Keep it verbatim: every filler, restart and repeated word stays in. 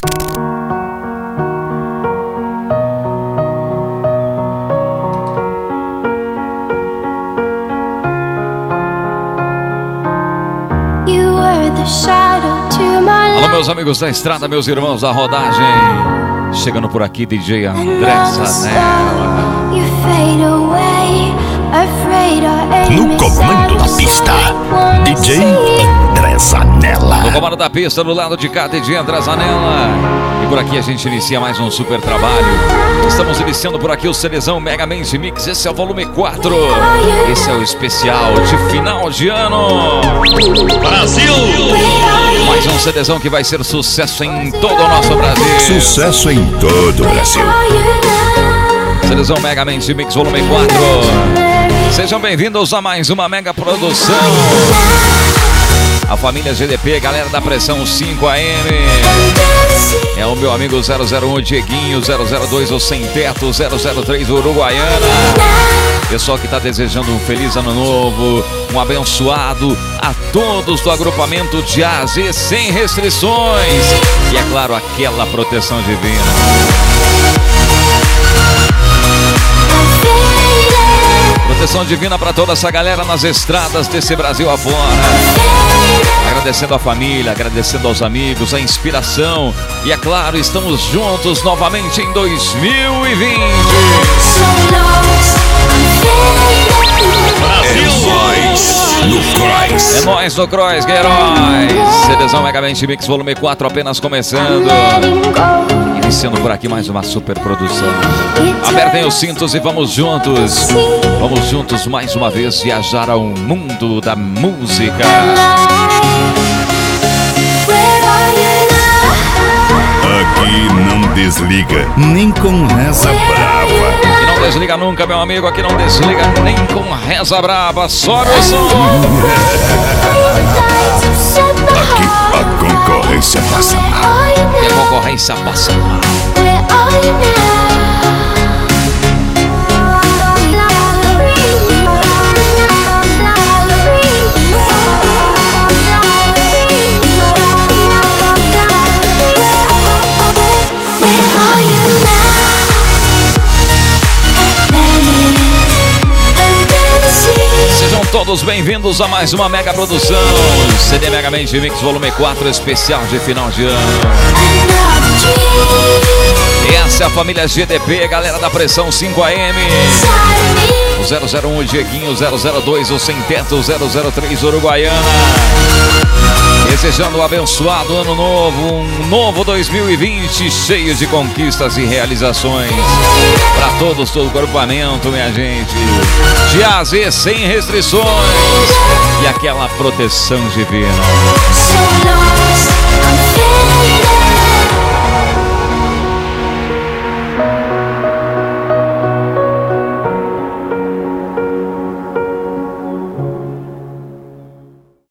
Alô, meus amigos da estrada, meus irmãos da rodagem. Chegando por aqui, D J André Zanella. No comando da pista, D J André Zanella. No comando da pista, do lado de cá, D J André Zanella. E por aqui a gente inicia mais um super trabalho. Estamos iniciando por aqui o CDzão Mega Mente Mix. Esse é o volume quatro. Esse é o especial de final de ano. Brasil! Mais um CDzão que vai ser sucesso em todo o nosso Brasil. Sucesso em todo o Brasil. CDzão Mega Mente Mix volume quatro. Sejam bem-vindos a mais uma mega produção. A família G D P, galera da Pressão cinco A M. É o meu amigo zero zero um Dieguinho, zero zero dois o Sem Teto, zero zero três Uruguaiana. Pessoal que está desejando um feliz ano novo, um abençoado a todos do agrupamento de A a Z sem restrições. E é claro, aquela proteção divina. Proteção divina para toda essa galera nas estradas desse Brasil afora. Agradecendo a família, agradecendo aos amigos, a inspiração. E é claro, estamos juntos novamente em dois mil e vinte. É nóis no Cross. É nóis no Cross, que heróis. CDzão Mega Mente Mix volume quatro apenas começando. Iniciando por aqui mais uma super produção. Apertem os cintos e vamos juntos. Vamos juntos mais uma vez viajar ao mundo da música. Aqui não desliga, nem com reza brava. Aqui não desliga nunca, meu amigo. Aqui não desliga nem com reza brava. Sobe o som. Aqui a concorrência passa mal. E a concorrência passa mal. Sejam todos bem-vindos a mais uma mega produção. C D Mega Mente Mix volume quatro especial de final de ano. Essa é a família G D P, galera da Pressão cinco A M. O zero zero um Dieguinho, zero zero dois o Sem Teto, zero zero três Uruguaiana. Desejando um abençoado ano novo, um novo dois mil e vinte cheio de conquistas e realizações para todos, todo o agrupamento, minha gente. De A a Z sem restrições e aquela proteção divina.